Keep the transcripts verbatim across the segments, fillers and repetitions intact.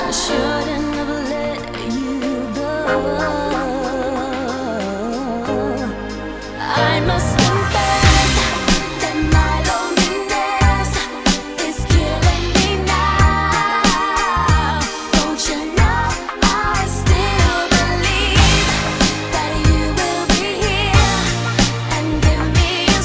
shouldn't have let you go. I must confess that my loneliness is killing me now. Don't you know I still believe that you will be here and give me a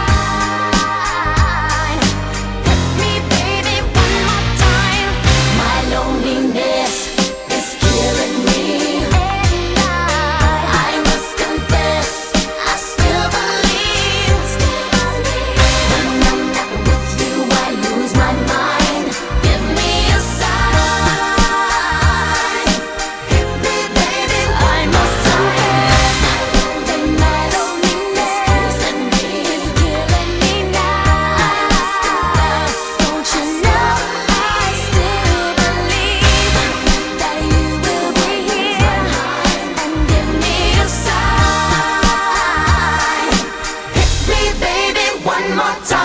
sign. Hit me, baby, one more time. My loneliness is killing me, and I, I must confess I still believe. When I'm not with you, I lose my mind. Give me a sign. Hit me, baby, I must confess that my loneliness is killing me now. Don't you know I still believe that you will be here and give me a sign. Hit me, baby, one more time.